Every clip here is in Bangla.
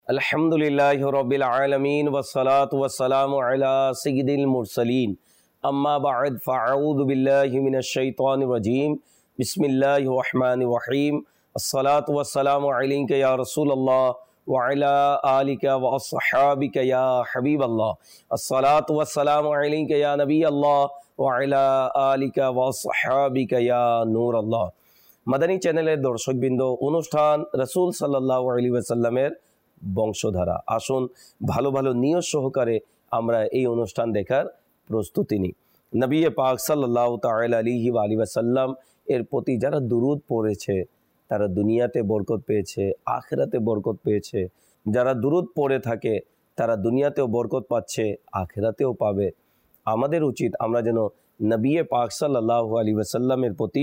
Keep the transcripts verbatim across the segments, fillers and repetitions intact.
अल्हम्दुलिल्लाहि रब्बिल आलमीन वस्सलातु वस्सलामु अला सय्यिदिल मुरसलीन अम्मा बअद फ़अऊज़ु बिल्लाहि मिनश शैतानिर रजीम बिस्मिल्लाहिर रहमानिर रहीम अस्सलातु वस्सलामु अलैका या रसूलल्लाह व अला आलिका व अस्हाबिका या हबीबल्लाह अस्सलातु वस्सलामु अलैका या नबीअल्लाह व अला आलिका व अस्हाबिका या नूरल्लाह। मदनी चैनेलेर दर्शकबृंद अनुष्ठान रसूल सल्लल्लाहु अलैहि वसल्लमेर বংশধারা। আসুন ভালো ভালো নিয়ত সহকারে আমরা এই অনুষ্ঠান দেখার প্রস্তুতি নিই। নবী পাক সাল্লাল্লাহু তাআলা আলাইহি ওয়া আলিহি ওয়াসাল্লাম এর প্রতি যারা দুরূদ পড়েছে তারা দুনিয়াতে বরকত পেয়েছে, আখিরাতে বরকত পেয়েছে। যারা দুরূদ পড়ে থাকে তারা দুনিয়াতেও বরকত পাচ্ছে, আখিরাতেও পাবে। আমাদের উচিত আমরা যেন নবী পাক সাল্লাল্লাহু আলাইহি ওয়াসাল্লামের প্রতি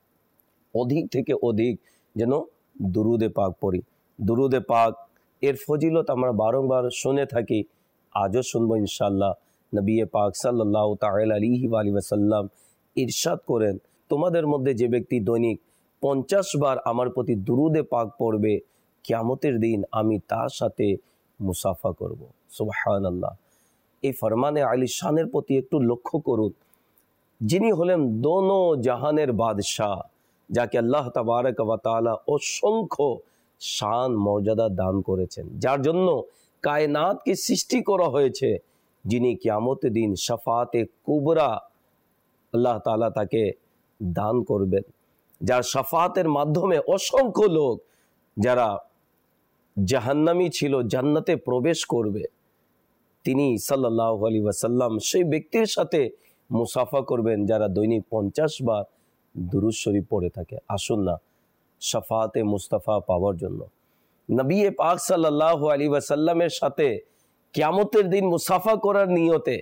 অধিক থেকে অধিক যেন দুরূদে পাক পড়ি। দুরূদে পাক এর ফজিলত আমরা বারংবার শুনে থাকি, আজও শুনবো ইনশাআল্লাহ। নবী পাক সাল্লাল্লাহু তাআলা আলাইহি ওয়া আলিহি ওয়াসাল্লাম ইরশাদ করেন, তোমাদের মধ্যে যে ব্যক্তি দৈনিক পঞ্চাশ বার আমার প্রতি দুরূদে পাক পড়বে, কিয়ামতের দিন আমি তার সাথে মুসাফা করব। সুবহানাল্লাহ। এই ফরমানে আলী শানের প্রতি একটু লক্ষ্য করুন। যিনি হলেন দোনো জাহানের বাদশাহ, যাকে আল্লাহ তাবারক ওয়া তাআলা অসংখ্য শান মর্যাদা দান করেছেন, যার জন্য কায়নাতকে সৃষ্টি করা হয়েছে, যিনি কিয়ামতের দিন শাফাতে কুবরা আল্লাহ তাআলা তাকে দান করবেন, যার শাফাতের মাধ্যমে অসংখ্য লোক যারা জাহান্নামী ছিল জান্নাতে প্রবেশ করবে। তিনি সাল্লাল্লাহু আলাইহি ওয়াসাল্লাম সেই ব্যক্তির সাথে মুসাফা করবেন যারা দৈনিক পঞ্চাশ বার দুরূদ শরীফ পড়ে থাকে। আসুন না শাফাতে মুস্তাফা পাওয়ার জন্য নবী পাক সাল্লাল্লাহু আলাইহি ওয়াসাল্লামের সাথে কিয়ামতের দিন মুসাফা করার নিয়তে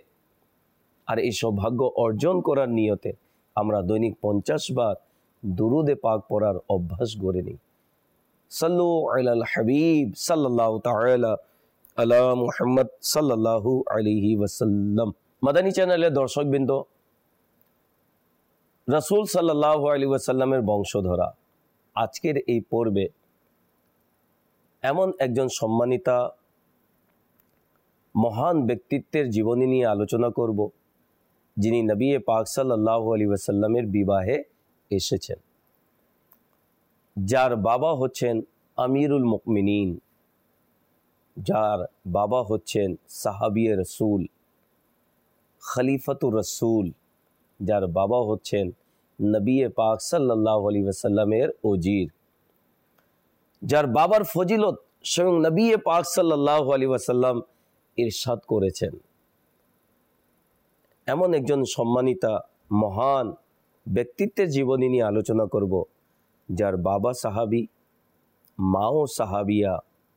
আর এই সৌভাগ্য অর্জন করার নিয়তে আমরা দৈনিক পঞ্চাশ বার দুরূদে পাক পড়ার অভ্যাস গড়ে নিই। সাল্লু আলাল হাবিব সাল্লাল্লাহু তাআলা আলা মুহাম্মদ সাল্লাল্লাহু আলাইহি ওয়াসাল্লাম। মাদানী চ্যানেলের দর্শকবৃন্দ, রাসূল সাল্লাল্লাহু আলাইহি ওয়াসাল্লামের বংশধরা আজকের এই পর্বে এমন একজন সম্মানিতা মহান ব্যক্তিত্বের জীবনী নিয়ে আলোচনা করব, যিনি নবী পাক সাল্লাল্লাহু আলাইহি ওয়াসাল্লামের বিবাহে এসেছেন, যার বাবা হচ্ছেন আমিরুল মুমিনিন, যার বাবা হচ্ছেন সাহাবিয়ে রসুল, খলিফাতুর রসুল, যার বাবা হচ্ছেন নবী পাক সাল্লাল্লাহু আলাইহি ওয়াসাল্লামের ওজির, যার বাবার ফজিলত স্বয়ং নবী পাক সাল্লাল্লাহু আলাইহি ওয়াসাল্লাম ইরশাদ করেছেন। এমন একজন সম্মানিতা মহান ব্যক্তিত্বের জীবনী নিয়ে আলোচনা করব, যার বাবা সাহাবী, মাও সাহাবিয়া,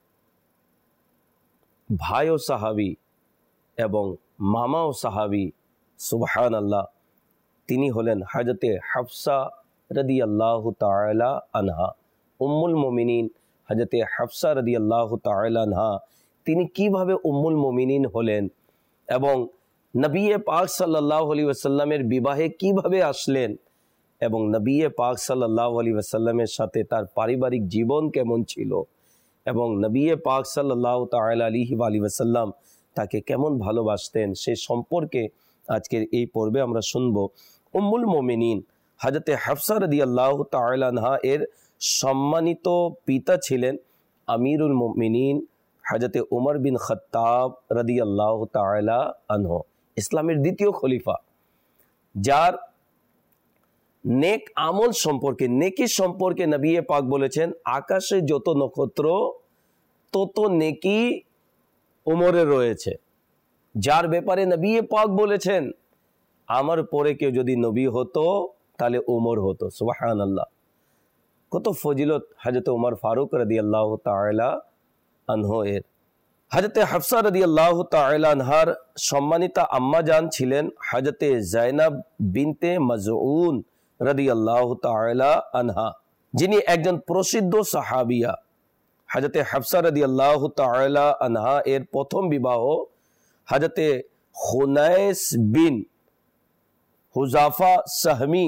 ভাইও সাহাবী এবং মামাও সাহাবী। সুবহানাল্লাহ। তিনি হলেন হযরতে হাফসা রাদিয়াল্লাহু তাআলা আনহা, উম্মুল মুমিনিন হযরতে হাফসা রাদিয়াল্লাহু তাআলা আনহা। তিনি কিভাবে উম্মুল মুমিনিন হলেন এবং নবী পাক সাল্লাল্লাহু আলাইহি ওয়াসাল্লামের বিবাহে কিভাবে আসলেন এবং নবী পাক সাল্লাল্লাহু আলাইহি ওয়াসাল্লামের সাথে তার পারিবারিক জীবন কেমন ছিল এবং নবী পাক সাল্লাল্লাহু তাআলা আলাইহি ওয়াসাল্লাম তাকে কেমন ভালোবাসতেন, সে সম্পর্কে আজকের এই পর্বে আমরা শুনবো। উম্মুল মুমিনিন হযরতে হাফসা রাদিয়াল্লাহু তাআলা আনহা এর সম্মানিত পিতা ছিলেন আমিরুল মুমিনিন হযরতে উমর বিন খাত্তাব রাদিয়াল্লাহু তাআলা আনহু, ইসলামের দ্বিতীয় খলিফা, যার নেক আমল সম্পর্কে, নেকি সম্পর্কে নবী পাক বলেছেন, আকাশে যত নক্ষত্র তত নেকি উমরের রয়েছে। যার ব্যাপারে নবী পাক বলেছেন, আমার পরে কেউ যদি নবী হতো তাহলে উমর হতো। সুবহানাল্লাহ। কত ফজিলত হযরত উমর ফারুক রাদিয়াল্লাহু তাআলা আনহু এর। হযরতে হাফসা রাদিয়াল্লাহু তাআলা আনহার সম্মানিতা আম্মা জান ছিলেন হযরতে যায়নাব বিনতে মাজউন রাদিয়াল্লাহু তাআলা আনহা, যিনি একজন প্রসিদ্ধ সাহাবিয়া। হযরতে হাফসা রাদিয়াল্লাহু তাআলা আনহা এর প্রথম বিবাহ হযরতে হুনাইস বিন হুজাফা সাহমি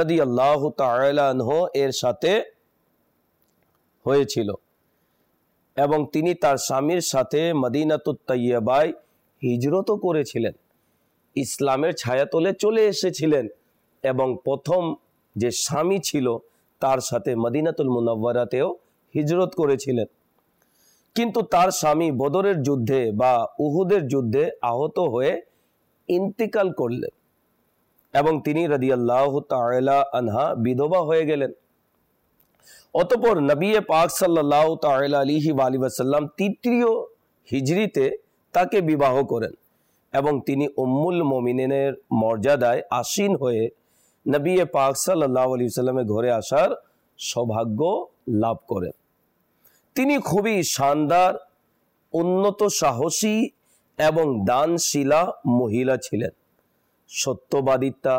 রাদিয়াল্লাহু তাআলা আনহু এর সাথে হয়েছিল এবং তিনি তার স্বামীর সাথে মদিনাতুত তৈয়বায় হিজরতও করেছিলেন, ইসলামের ছায়াতলে চলে এসেছিলেন এবং প্রথম যে স্বামী ছিল তার সাথে মদিনাতুল মুনাওয়ারাতেও হিজরত করেছিলেন। কিন্তু তার স্বামী বদরের যুদ্ধে বা উহুদের যুদ্ধে আহত হয়ে ইন্তিকাল করলেন এবং তিনি রাদিয়াল্লাহু তাআলা আনহা বিধবা হয়ে গেলেন। অতঃপর নবী পাক সাল্লাল্লাহু তাআলা আলাইহি ওয়াসাল্লাম তৃতীয় হিজরিতে তাকে বিবাহ করেন এবং তিনি উম্মুল মুমিনিনের মর্যাদায় আসীন হয়ে নবী পাক সাল্লাল্লাহু আলাইহি ওয়াসাল্লামের ঘরে আসার সৌভাগ্য লাভ করেন। তিনি খুবই শানদার, উন্নত সাহসী এবং দানশীলা মহিলা ছিলেন। সত্যবাদিতা,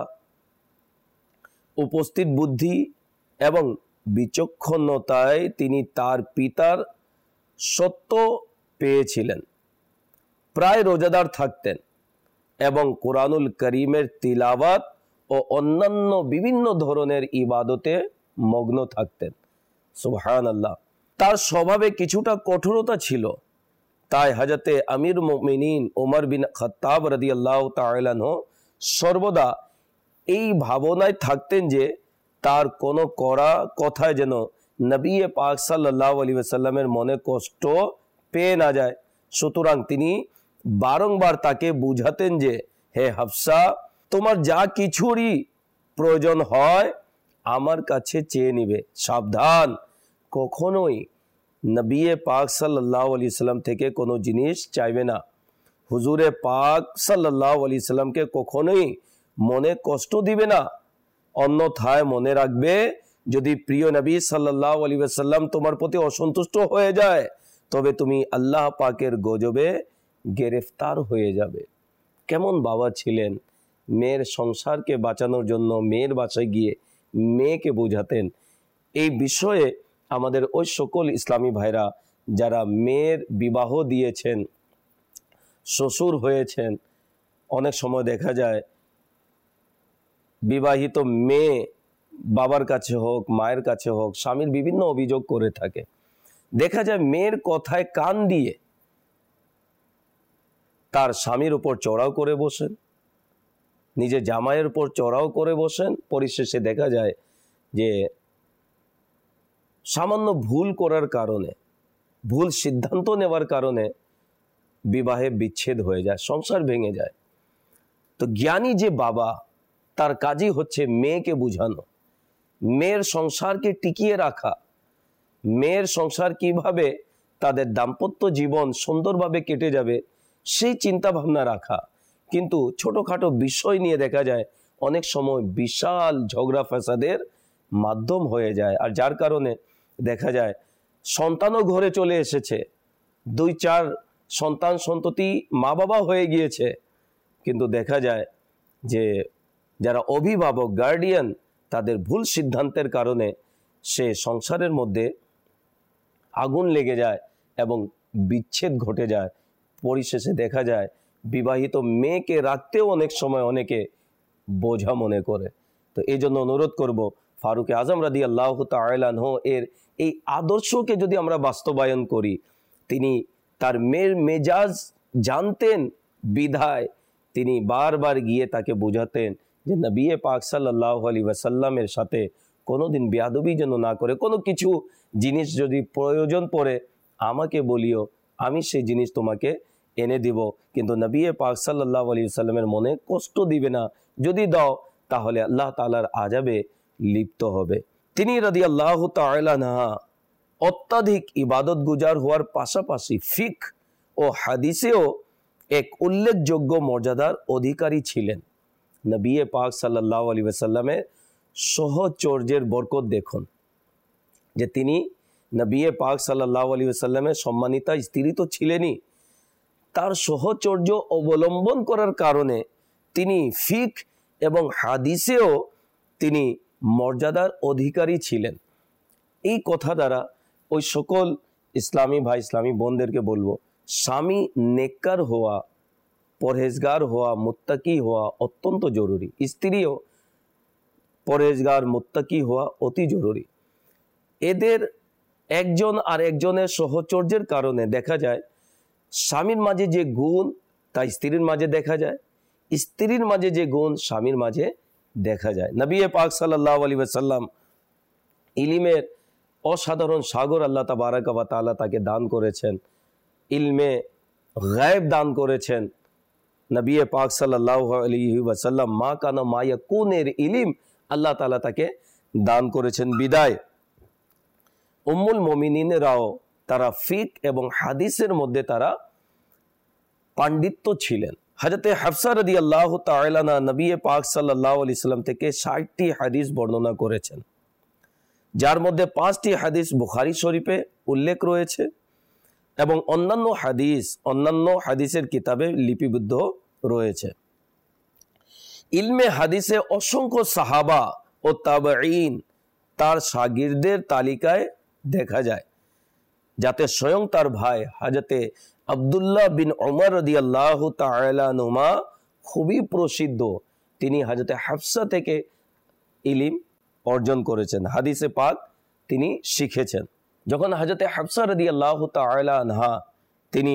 উপস্থিত বুদ্ধি এবং বিচক্ষণতায় তিনি তার পিতার সত্য পেয়েছিলেন। প্রায় রোজাদার থাকতেন এবং কোরআনুল করিমের তিলাওয়াত ও অন্যান্য বিভিন্ন ধরনের ইবাদতে মগ্ন থাকতেন। সুবহানাল্লাহ। তার স্বভাবে কিছুটা কঠোরতা ছিল, তাই হযরতে আমির মুমিনিন ওমর বিন খাত্তাব রাদিয়াল্লাহু তাআলা আনহু সর্বদা এই ভাবনায় থাকতেন যে তার কোনো করা কথায় যেন নবী পাক সাল্লাল্লাহু আলাইহি ওয়াসাল্লামের মনে কষ্ট পেয়ে না যায়। সুতরাং তিনি বারংবার তাকে বুঝাতেন যে, হে হাফসা, তোমার যা কিছুরই প্রয়োজন হয় আমার কাছে চেয়ে নিবে, সাবধান, কখনোই নবী পাক সাল্লাল্লাহু আলাইহি ওয়াসাল্লাম থেকে কোনো জিনিস চাইবে না। হুজুরে পাক সাল্লাল্লাহু আলাইহি ওয়াসাল্লামকে কখনোই মনে কষ্ট দিবে না। অন্যথায় মনে রাখবে, যদি প্রিয় নবী সাল্লাল্লাহু আলাইহি ওয়াসাল্লাম তোমার প্রতি অসন্তুষ্ট হয়ে যায় তবে তুমি আল্লাহ পাকের গজবে গ্রেফতার হয়ে যাবে। কেমন বাবা ছিলেন! মেয়ের সংসারকে বাঁচানোর জন্য মেয়ের বাসায় গিয়ে মেয়েকে বোঝাতেন। এই বিষয়ে আমাদের ওই সকল ইসলামী ভাইরা যারা মেয়ের বিবাহ দিয়েছেন, শ্বশুর হয়েছেন, অনেক সময় দেখা যায় বিবাহিত মেয়ে বাবার কাছে হোক, মায়ের কাছে হোক, স্বামীর বিভিন্ন অভিযোগ করে থাকে। দেখা যায় মেয়ের কথায় কান দিয়ে তার স্বামীর উপর চড়াও করে বসেন, নিজের জামাইয়ের উপর চড়াও করে বসেন। পরিশেষে দেখা যায় যে সামান্য ভুল করার কারণে, ভুল সিদ্ধান্ত নেওয়ার কারণে বিবাহে বিচ্ছেদ হয়ে যায়, সংসার ভেঙে যায়। তো জ্ঞানী যে বাবা, তার কাজই হচ্ছে মেয়েকে বুঝানো, মেয়ের সংসারকে টিকিয়ে রাখা, মেয়ের সংসার কিভাবে তাদের দাম্পত্য জীবন সুন্দরভাবে কেটে যাবে সেই চিন্তা ভাবনা রাখা। কিন্তু ছোটোখাটো বিষয় নিয়ে দেখা যায় অনেক সময় বিশাল ঝগড়া ফ্যাসাদের মাধ্যম হয়ে যায়, আর যার কারণে দেখা যায় সন্তানও ঘরে চলে এসেছে, দুই চার সন্তান সন্ততি মা বাবা হয়ে গিয়েছে, কিন্তু দেখা যায় যে যারা অভিভাবক, গার্ডিয়ান, তাদের ভুল সিদ্ধান্তের কারণে সে সংসারের মধ্যে আগুন লেগে যায় এবং বিচ্ছেদ ঘটে যায়। পরিশেষে দেখা যায় বিবাহিত মেয়েকে রাখতেও অনেক সময় অনেকে বোঝা মনে করে। তো এই জন্য অনুরোধ করব, ফারুক আজম রাদিয়াল্লাহু তাআলা আনহু এর এই আদর্শকে যদি আমরা বাস্তবায়ন করি, তিনি তার মেয়ের মেজাজ জানতেন বিধায় তিনি বারবার গিয়ে তাকে বোঝাতেন যে নবী পাক সাল্লাল্লাহু আলাইহি ওয়াসাল্লামের সাথে কোনোদিন বেয়াদবি যেন না করে, কোনো কিছু জিনিস যদি প্রয়োজন পড়ে আমাকে বলিও, আমি সেই জিনিস তোমাকে এনে দিব, কিন্তু নবী পাক সাল্লাল্লাহু আলাইহি ওয়াসাল্লামের মনে কষ্ট দিবে না, যদি দাও তাহলে আল্লাহ তাআলার আযাবে লিপ্ত হবে। তিনি রাদিয়াল্লাহু তাআলা আনহা অত্যাধিক ইবাদত গুজার হওয়ার পাশাপাশি ফিকহ ও হাদিসেও এক উল্লেখযোগ্য মর্যাদার অধিকারী ছিলেন। নবী পাক সাল্লাল্লাহু আলাইহি ওয়াসাল্লামের সহচর্যের বরকত দেখুন যে তিনি নবী পাক সাল্লাল্লাহু আলাইহি ওয়াসাল্লামের সম্মানিতা স্ত্রী তো ছিলেনই, তার সহচর্য অবলম্বন করার কারণে তিনি ফিকহ এবং হাদিসেও তিনি মর্যাদার অধিকারী ছিলেন। এই কথা দ্বারা ওই সকল ইসলামী ভাই, ইসলামী বোনদেরকে বলবো, স্বামী নেককার হওয়া, পরহেজগার হওয়া, মুত্তাকি হওয়া অত্যন্ত জরুরি। স্ত্রীও পরহেজগার, মুত্তাকি হওয়া অতি জরুরি। এদের একজন আর একজনের সহচর্যের কারণে দেখা যায় স্বামীর মাঝে যে গুণ তা স্ত্রীর মাঝে দেখা যায়, স্ত্রীর মাঝে যে গুণ স্বামীর মাঝে দেখা যায়। নবী পাক সাল্লাল্লাহু আলাইহি ওয়াসাল্লাম ইলমের অসাধারণ সাগর আল্লাহ তাবারাকা ওয়া তাআলা তাকে দান করেছেন, ইলমে গায়েব দান করেছেন। নবী পাক সাল্লাল্লাহু আলাইহি ওয়াসাল্লাম মা কানা মা ইয়াকুনের ইলম আল্লাহ তাআলা তাকে দান করেছেন। বিদায় উম্মুল মুমিনিনরাও তারা ফিক এবং হাদিসের মধ্যে তারা পাণ্ডিত্য ছিলেন। হযরতে হাফসা রাদিয়াল্লাহু তাআলা আনহা নবী পাক সাল্লাল্লাহু আলাইহি সাল্লাম থেকে ষাটটি হাদিস বর্ণনা করেছেন, যার মধ্যে পাঁচটি হাদিস বুখারী শরীফে উল্লেখ রয়েছে এবং অন্যান্য হাদিস অন্যান্য হাদিসের কিতাবে লিপিবদ্ধ রয়েছে। ইলমে হাদিসে অসংখ্য সাহাবা ও তাবেঈন তার শাগিরদের তালিকায় দেখা যায়, যাতে স্বয়ং তার ভাই হযরতে আব্দুল্লাহ বিন উমর রাদিয়াল্লাহু তাআলা আনহুমা খুবই প্রসিদ্ধ। তিনি হযরতে হাফসা থেকে ইলম অর্জন করেছেন, হাদিসে পাক তিনি শিখেছেন। যখন হযরতে হাফসা রাদিয়াল্লাহু তাআলা আনহা তিনি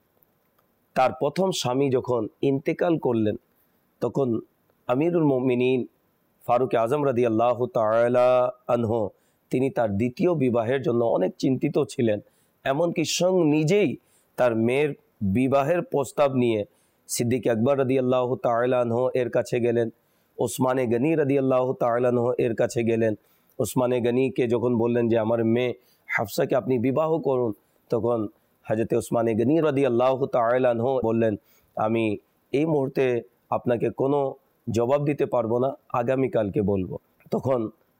তার প্রথম স্বামী যখন ইন্তেকাল করলেন, তখন আমিরুল মুমিনিন ফারুক আজম রাদিয়াল্লাহু তাআলা আনহু তিনি তার দ্বিতীয় বিবাহের জন্য অনেক চিন্তিত ছিলেন। এমনকি স্বয়ং নিজেই তার মেয়ের বিবাহের প্রস্তাব নিয়ে সিদ্দিক আকবর রাদিয়াল্লাহু তাআলা আনহু এর কাছে গেলেন, ওসমানে গনি রাদিয়াল্লাহু তাআলা আনহু এর কাছে গেলেন। ওসমানে গনিকে যখন বললেন যে আমার মেয়ে হাফসাকে আপনি বিবাহ করুন, তখন হযরতে ওসমানে গনি রাদিয়াল্লাহু তাআলা আনহু বললেন, আমি এই মুহূর্তে আপনাকে কোনো জবাব দিতে পারবো না, আগামীকালকে বলবো। তখন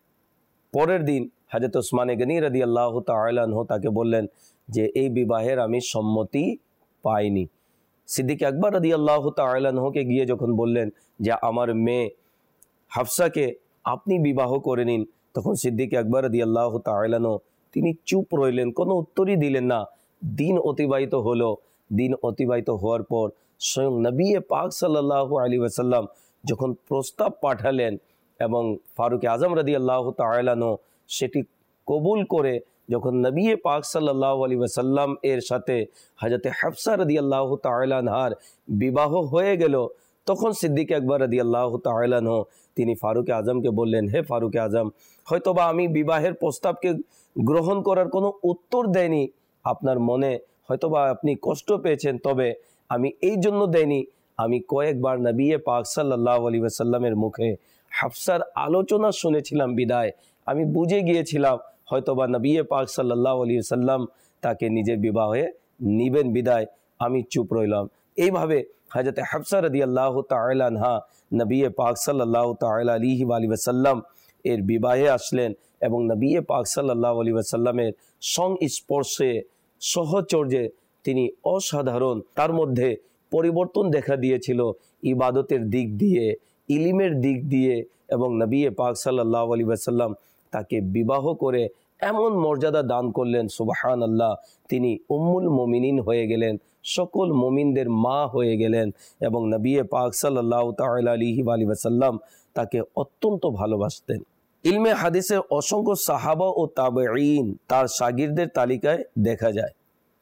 পরের দিন হযরত ওসমানে গনি রাদিয়াল্লাহু তাআলা আনহু তাকে বললেন যে এই বিবাহের আমি সম্মতি পাইনি। সিদ্দিক আকবর রাদিয়াল্লাহু তাআলা আনহুকে গিয়ে যখন বললেন যে আমার মেয়ে হাফসাকে আপনি বিবাহ করে নিন, তখন সিদ্দিক আকবর রাদিয়াল্লাহু তাআলা আনহু তিনি চুপ রইলেন, কোনো উত্তরই দিলেন না। দিন অতিবাহিত হলো। দিন অতিবাহিত হওয়ার পর স্বয়ং নবী পাক সাল্লাল্লাহু আলাইহি ওয়াসাল্লাম যখন প্রস্তাব পাঠালেন এবং ফারুক আজম রাদিয়াল্লাহু তাআলা আনহু সেটি কবুল করে যখন নবী পাক সাল্লাল্লাহু আলাইহি ওয়াসাল্লাম এর সাথে হযরতে হাফসা রাদিয়াল্লাহু তাআলা আনহার বিবাহ হয়ে গেল, তখন সিদ্দিক আকবর রাদিয়াল্লাহু তাআলা আনহু তিনি ফারুক আজমকে বললেন, হে ফারুক আজম, হয়তোবা আমি বিবাহের প্রস্তাবকে গ্রহণ করার কোনো উত্তর দেয়নি, আপনার মনে হয়তোবা আপনি কষ্ট পেয়েছেন, তবে আমি এই জন্য দেয়নি, আমি কয়েকবার নবী পাক সাল্লাল্লাহু আলাইহি ওয়াসাল্লামের মুখে হাফসার আলোচনা শুনেছিলাম, বিদায় আমি বুঝে গিয়েছিলাম হয়তোবা নবী পাক সাল্লাল্লাহু আলাইহি ওয়াসাল্লাম তাকে নিজের বিবাহে নিবেন, বিদায় আমি চুপ রইলাম। এইভাবে হযরতে হাফসা রাদিয়াল্লাহু তাআলা আনহা নবী পাক সাল্লাল্লাহু তাআলা আলাইহি ওয়াসাল্লাম এর বিবাহে আসলেন এবং নবী পাক সাল্লাল্লাহু আলাইহি ওয়াসাল্লামের সংস্পর্শে সহচর্যে তিনি অসাধারণ, তার মধ্যে পরিবর্তন দেখা দিয়েছিল ইবাদতের দিক দিয়ে, ইলমের দিক দিয়ে, এবং নবী পাক সাল্লাল্লাহু আলাইহি ওয়াসাল্লাম তাকে বিবাহ করে এমন মর্যাদা দান করলেন, সুবহানাল্লাহ, তিনি উম্মুল মুমিনিন হয়ে গেলেন, সকল মুমিনদের মা হয়ে গেলেন এবং নবী পাক সাল্লাল্লাহু তাআলা আলাইহি ওয়াসাল্লাম তাকে অত্যন্ত ভালোবাসতেন। ইলমে হাদিসের অসংখ্য সাহাবা ও তাবেঈন তার শাগিরদের তালিকায় দেখা যায়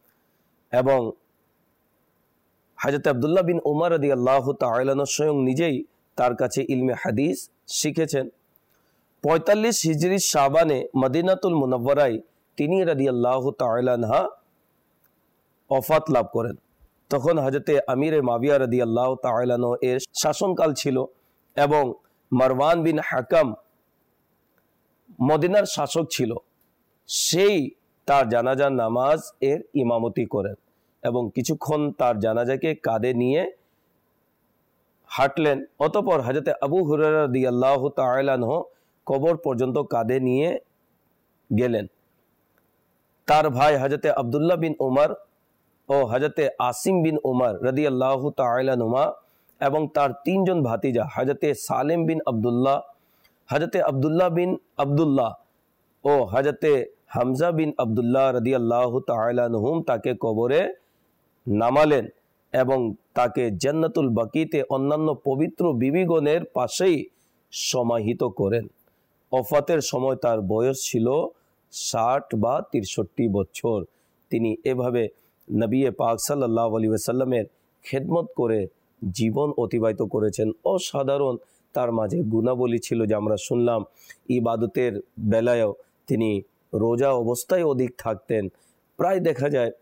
এবং হযরত আব্দুল্লাহ বিন উমর রাদিয়াল্লাহু তাআলা আনহু স্বয়ং নিজেই তার কাছে ইলমে হাদিস শিখেছেন। পঁয়তাল্লিশ হিজরি শাবানে মদিনাতুল মুনাওয়ারায় তিনি রাদিয়াল্লাহু তাআলা আনহা ওফাত লাভ করেন। তখন হযরতে আমিরে মাবিয়া রাদিয়াল্লাহু তাআলা আনহু এর শাসনকাল ছিল এবং মারওয়ান বিন হাকাম মদিনার শাসক ছিল, সেই তার জানাজার নামাজ এর ইমামতি করেন এবং কিছুক্ষণ তার জানাজাকে কাঁধে নিয়ে হাঁটলেন। অতঃপর হযরতে আবু হুরায়রা রাদিয়াল্লাহু তাআলা আনহু কবর পর্যন্ত কাঁধে নিয়ে গেলেন। তার ভাই হযরতে আব্দুল্লাহ বিন উমর ও হযরতে আসিম বিন উমর রাদিয়াল্লাহু তাআলা আনহুমা এবং তার তিনজন ভাতিজা হযরতে সালেম বিন আব্দুল্লাহ, হযরতে আব্দুল্লাহ বিন আব্দুল্লাহ ও হযরতে হামজা বিন আব্দুল্লাহ রাদিয়াল্লাহু তাআলা আনহুম তাকে কবরে নামালেন এবং তাকে জান্নাতুল বাকিতে অন্যান্য পবিত্র বিবিগণের পাশেই সমাহিত করেন। ওফাতের সময় তার বয়স ছিল ষাট বা তিরষট্টি বছর তিনি এভাবে নবী পাক সাল্লাল্লাহু আলাইহি ওয়াসাল্লামের খেদমত করে জীবন অতিবাহিত করেছেন। অসাধারণ তার মাঝে গুণাবলী ছিল, যে আমরা শুনলাম ইবাদতের বেলায়ও তিনি রোজা অবস্থায় অধিক থাকতেন। প্রায় দেখা যায়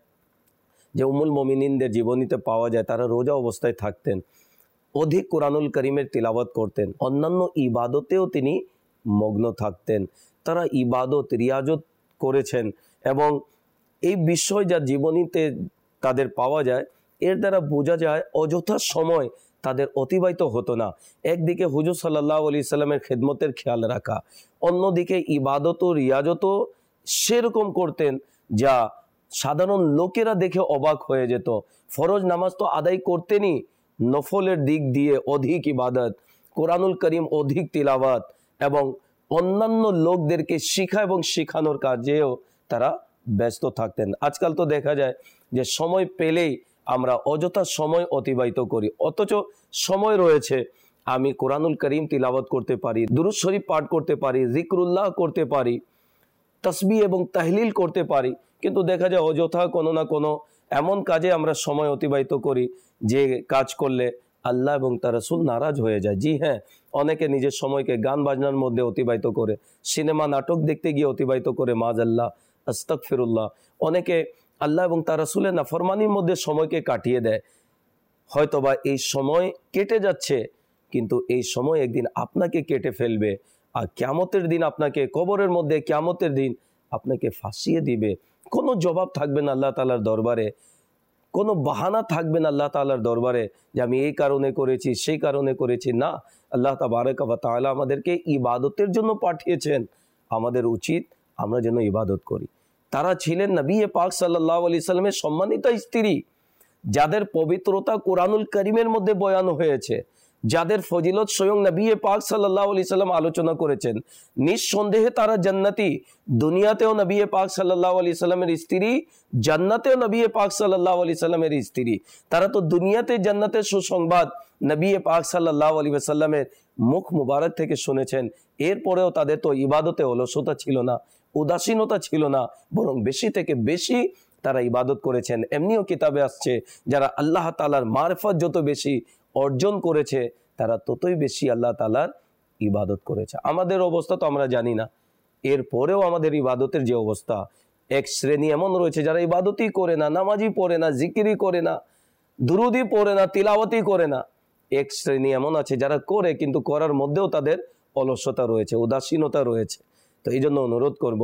যে উম্মুল মুমিনিনদের জীবনীতে পাওয়া যায় তারা রোজা অবস্থায় থাকতেন, অধিক কোরআনুল করিমের তিলাওয়াত করতেন, অন্যান্য ইবাদতেও তিনি মগ্ন থাকতেন। তারা ইবাদত রিয়াজত করেছেন এবং এই বিষয় যা জীবনীতে তাদের পাওয়া যায়, এর দ্বারা বোঝা যায় অযথা সময় তাদের অতিবাহিত হতো না। একদিকে হুজুর সাল্লাল্লাহু আলাইহি সাল্লামের খেদমতের খেয়াল রাখা, অন্যদিকে ইবাদত ও রিয়াজতও সেরকম করতেন যা সাধারণ লোকেরা দেখে অবাক হয়ে যেত। ফরজ নামাজ তো আদায় করতেনই, নফলের দিক দিয়ে অধিক ইবাদত, কোরআনুল করিম অধিক তিলাওয়াত এবং অন্যান্য লোকদেরকে শিখা এবং শেখানোর কাজেও তারা ব্যস্ত থাকতেন। আজকাল তো দেখা যায় যে সময় পেলেই আমরা অযথা সময় অতিবাহিত করি, অথচ সময় রয়েছে, আমি কোরআনুল করিম তিলাওয়াত করতে পারি, দুরূদ শরীফ পাঠ করতে পারি, জিকরুল্লাহ করতে পারি, তসবিহ এবং তাহলিল করতে পারি, কিন্তু দেখা যায় অযথা কোনো না কোনো এমন কাজে আমরা সময় অতিবাহিত করি যে কাজ করলে আল্লাহ এবং তার রাসূল নারাজ হয়ে যায়। জি হ্যাঁ, অনেকে নিজের সময়কে গান বাজনার মধ্যে অতিবাহিত করে, সিনেমা নাটক দেখতে গিয়ে অতিবাহিত করে, মাযাল্লাহ, আস্তাগফিরুল্লাহ। অনেকে আল্লাহ এবং তার রাসূলের নাফরমানির মধ্যে সময়কে কাটিয়ে দেয়। হয়তোবা এই সময় কেটে যাচ্ছে, কিন্তু এই সময় একদিন আপনাকে কেটে ফেলবে, আর কিয়ামতের দিন আপনাকে, কবরের মধ্যে কিয়ামতের দিন আপনাকে ফাঁসিয়ে দিবে। কোনো জবাব থাকবে না আল্লাহ তাআলার দরবারে, কোনো বাহানা থাকবে না আল্লাহ তাআলার দরবারে যে আমি এই কারণে করেছি, সেই কারণে করেছি। না, আল্লাহ তাবারক ওয়া তাআলা আমাদেরকে ইবাদতের জন্য পাঠিয়েছেন। আমাদের উচিত আমরা যেন ইবাদত করি। তারা ছিলেন নবী পাক সাল্লাল্লাহু আলাইহি সাল্লামের সম্মানিতা স্ত্রী, যাদের পবিত্রতা কোরআনুল করিমের মধ্যে বয়ান হয়েছে, যাদের ফজিলত স্বয়ং নবী পাক সাল্লাল্লাহু আলাইহি সাল্লাম আলোচনা করেছেন। নিঃসন্দেহে তারা জান্নাতি, দুনিয়াতেও নবী পাক সাল্লাল্লাহু আলাইহি সাল্লামের স্ত্রী, জান্নাতেও নবী পাক সাল্লাল্লাহু আলাইহি সাল্লামের স্ত্রী। তারা তো দুনিয়াতে জান্নাতের সুসংবাদ নবী পাক সাল্লাল্লাহু আলাইহি সাল্লামের মুখ মুবারক থেকে শুনেছেন। এরপরেও তাদের তো ইবাদতে অলসতা ছিল না, উদাসীনতা ছিল না, বরং বেশি থেকে বেশি তারা ইবাদত করেছেন। এমনিও কিতাবে আসছে, যারা আল্লাহ তাআলার মারফত যত বেশি অর্জন করেছে, তারা ততই বেশি আল্লাহ তাআলার ইবাদত করেছে। আমাদের অবস্থা তো আমরা জানি না, এরপরেও আমাদের ইবাদতের যে অবস্থা, এক শ্রেণী এমন রয়েছে যারা ইবাদতই করে না, নামাজই পড়ে না, জিকিরই করে না, দুরুদই পড়ে না, তিলাওয়াতই করে না। এক শ্রেণী এমন আছে যারা করে, কিন্তু করার মধ্যেও তাদের অলসতা রয়েছে, উদাসীনতা রয়েছে। তো এই জন্য অনুরোধ করব,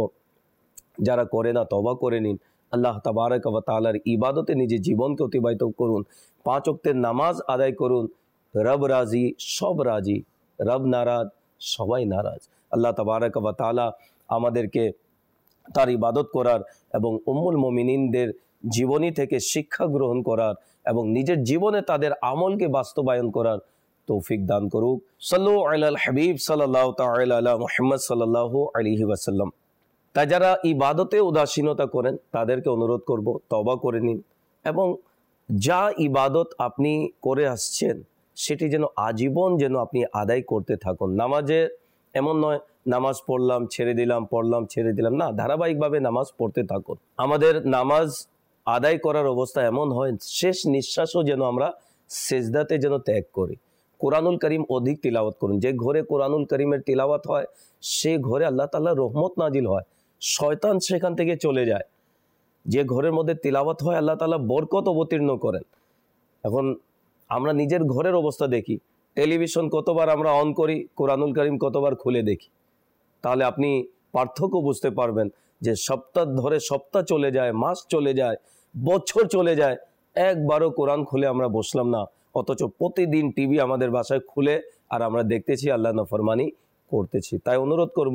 যারা করে না তওবা করে নিন, আল্লাহ তাবারক ওয়া তাআলার ইবাদতে নিজের জীবনকে অতিবাহিত করুন, পাঁচ ওয়াক্তের নামাজ আদায় করুন। রব রাজি, সব রাজি, রব নারাজ, সবাই নারাজ। আল্লাহ তাবারক ওয়া তাআলা আমাদেরকে তার ইবাদত করার এবং উম্মুল মুমিনিনদের জীবনী থেকে শিক্ষা গ্রহণ করার এবং নিজের জীবনে তাদের আমলকে বাস্তবায়ন করার তৌফিক দান করুক। সাল্লু আলাল হাবিব সাল্লাল্লাহু তাআলা আলা মুহাম্মদ সাল্লাল্লাহু আলাইহি ওয়াসাল্লাম। তাই যারা ইবাদতে উদাসীনতা করেন তাদেরকে অনুরোধ করব, তওবা করে নিন এবং যা ইবাদত আপনি করে আসছেন সেটি যেন আজীবন যেন আপনি আদায় করতে থাকুন। নামাজে এমন নয় নামাজ পড়লাম ছেড়ে দিলাম, পড়লাম ছেড়ে দিলাম, না, ধারাবাহিকভাবে নামাজ পড়তে থাকুন। আমাদের নামাজ আদায় করার অবস্থা এমন হয়, শেষ নিঃশ্বাসও যেন আমরা সেজদাতে যেন ত্যাগ করি। কোরআনুল করিম অধিক তিলাওয়াত করুন। যে ঘরে কোরআনুল করিমের তিলাওয়াত হয় সে ঘরে আল্লাহ তাআলার রহমত নাজিল হয়, শয়তান সেখান থেকে চলে যায়। যে ঘরের মধ্যে তিলাওয়াত হয় আল্লাহ তাআলা বরকত অবতীর্ণ করেন। এখন আমরা নিজের ঘরের অবস্থা দেখি, টেলিভিশন কতবার আমরা অন করি, কোরআনুল করিম কতবার খুলে দেখি, তাহলে আপনি পার্থক্য বুঝতে পারবেন যে সপ্তাহ ধরে সপ্তাহ চলে যায়, মাস চলে যায়, বছর চলে যায়, একবারও কোরআন খুলে আমরা বসলাম না, অথচ প্রতিদিন টিভি আমাদের বাসায় খুলে আর আমরা দেখতেছি আল্লাহ নাফরমানি করতেছি। তাই অনুরোধ করব,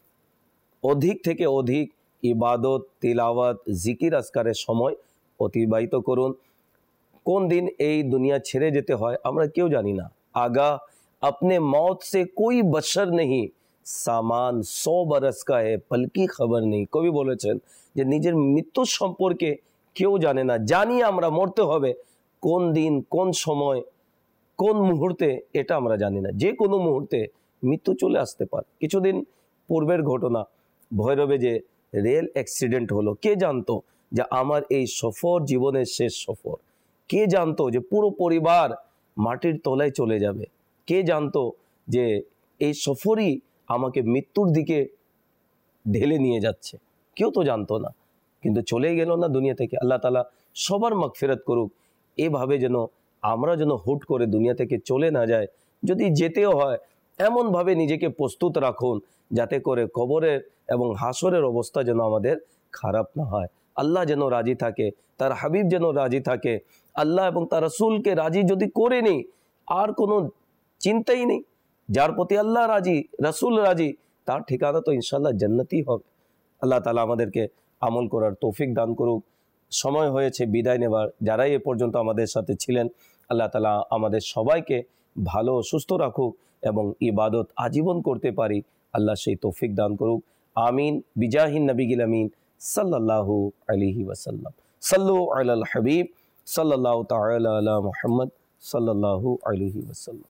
অধিক থেকে অধিক ইবাদত, তিলাওয়াত, জিকির আজকারের সময় অতিবাহিত করুন। কোন দিন এই দুনিয়া ছেড়ে যেতে হয় আমরা কেউ জানি না। আগা अपने मौत से कोई बशर नहीं, सामान सौ बरस का है पलकी खबर नहीं। কবি বলেছেন যে নিজের মৃত্যু সম্পর্কে কেউ জানে না। জানি আমরা মরতে হবে, কোন দিন, কোন সময়, কোন মুহূর্তে এটা আমরা জানি না। যে কোনো মুহূর্তে মৃত্যু চলে আসতে পারে। কিছুদিন পূর্বের ঘটনা, ভৈরবে যে রেল অ্যাক্সিডেন্ট হলো, কে জানতো যে আমার এই সফর জীবনের শেষ সফর? কে জানতো যে পুরো পরিবার মাটির তলায় চলে যাবে? কে জানতো যে এই সফরই আমাকে মৃত্যুর দিকে ঢেলে নিয়ে যাচ্ছে? কেউ তো জানতো না, কিন্তু চলে গেল না দুনিয়া থেকে। আল্লাহ তাআলা সবার মাগফিরাত করুক। এভাবে যেন আমরা যেন হুট করে দুনিয়া থেকে চলে না যায়। যদি যেতেও হয় এমনভাবে নিজেকে প্রস্তুত রাখুন যাতে করে কবরের এবং হাসরের অবস্থা যেন আমাদের খারাপ না হয়। আল্লাহ যেন রাজি থাকে, তার হাবিব যেন রাজি থাকে। আল্লাহ এবং তার রাসূলকে রাজি যদি করে নিই, আর কোনো চিন্তাই নেই। যার প্রতি আল্লাহ রাজি, রাসূল রাজি, তার ঠিকানা তো ইনশাআল্লাহ জান্নাতই হবে। আল্লাহ তাআলা আমাদেরকে আমল করার তৌফিক দান করুক। সময় হয়েছে বিদায় নেবার। যারাই এ পর্যন্ত আমাদের সাথে ছিলেন, আল্লাহ তাআলা আমাদের সবাইকে ভালো সুস্থ রাখুক এবং ইবাদত আজীবন করতে পারি, আল্লাহ সেই তৌফিক দান করুক। আমিন। বিজাহিন নবিগিল আমিন সাল্লাল্লাহু আলাইহি ওয়াসাল্লাম। সাল্লু আলাল হাবিব সাল্লাল্লাহু তাআলা আলা মুহাম্মদ সাল্লাল্লাহু আলাইহি ওয়াসাল্লাম।